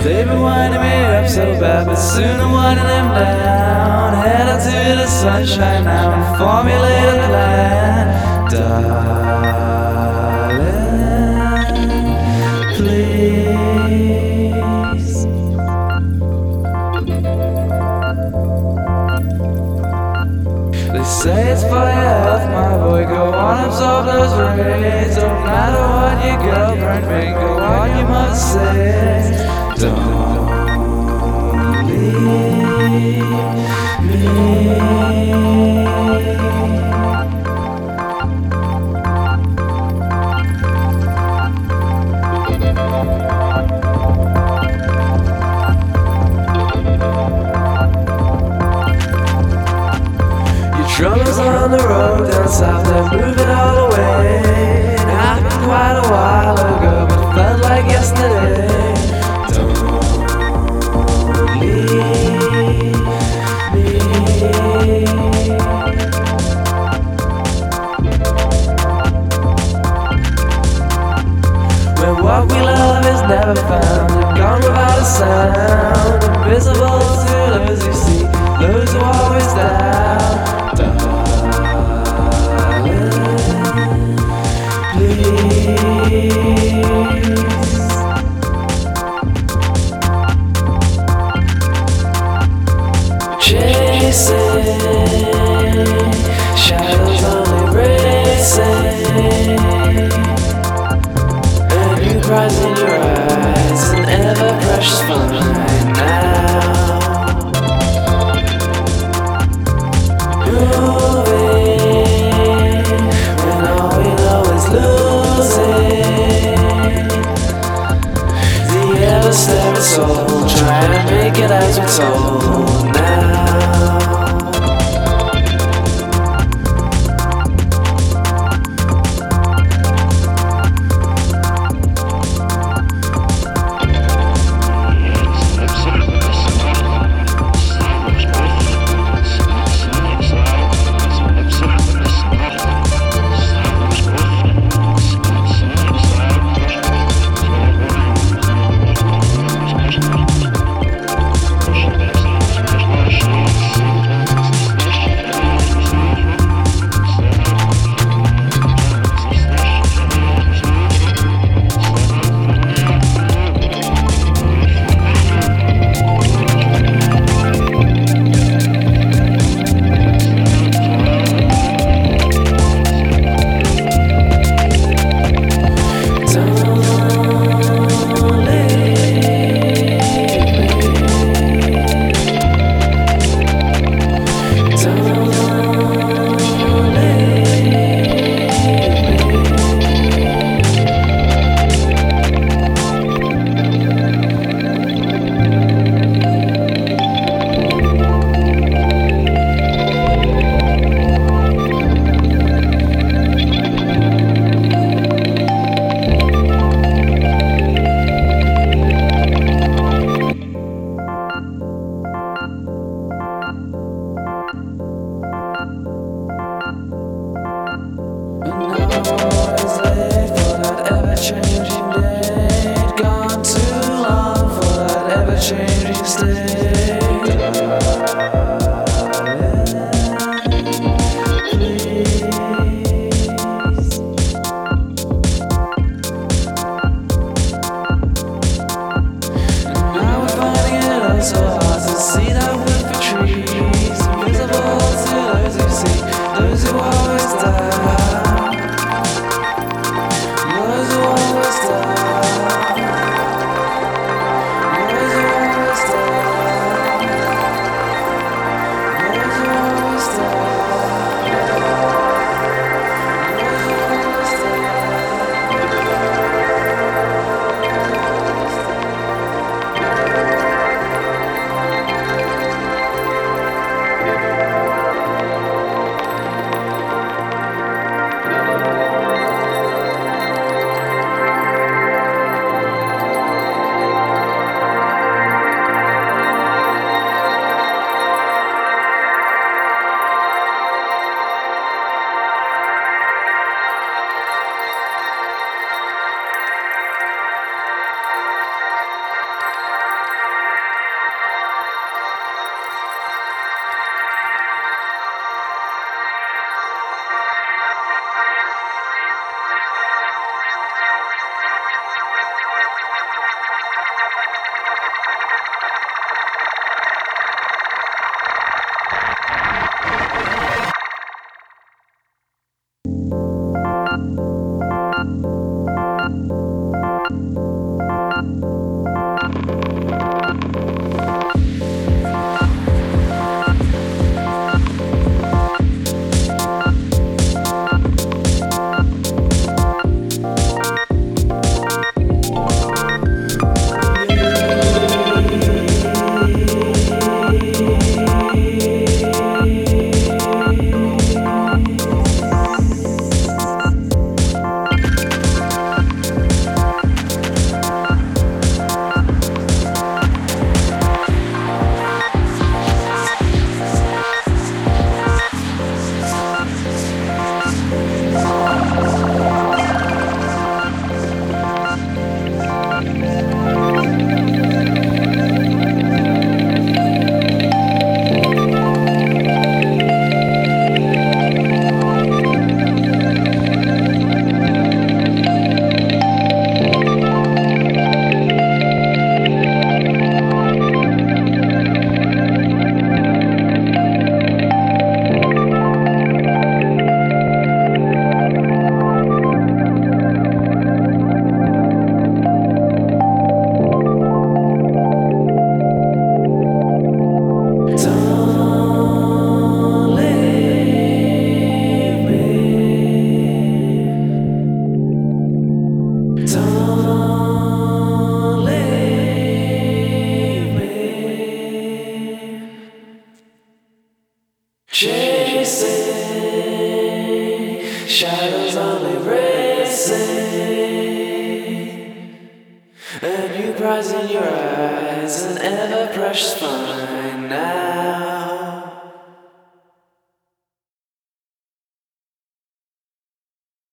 They've been winding me up so bad, but soon I'm winding them down. Head out to the sunshine now and formulate a plan. Darling, please. They say it's for your health, my boy. Go on, absorb those rays. No matter what your girlfriend may go on, you must say, don't leave me. Troubles on the road down south, they're moving all away. It happened quite a while ago, but it felt like yesterday. Don't leave me. When what we love is never found and gone without a sound, invisible to those who see, those who are always down. Chasing shadows only racing, a new prize in your eyes, an ever precious find now. Moving when all we know is losing. The ever-staring soul trying to make it as we're told now. Changing state. Now we're finding it all so hard to see that we for trees, invisible to those who see, those who always die, those who always Shadows only racing, a new prize in your eyes, an ever precious find.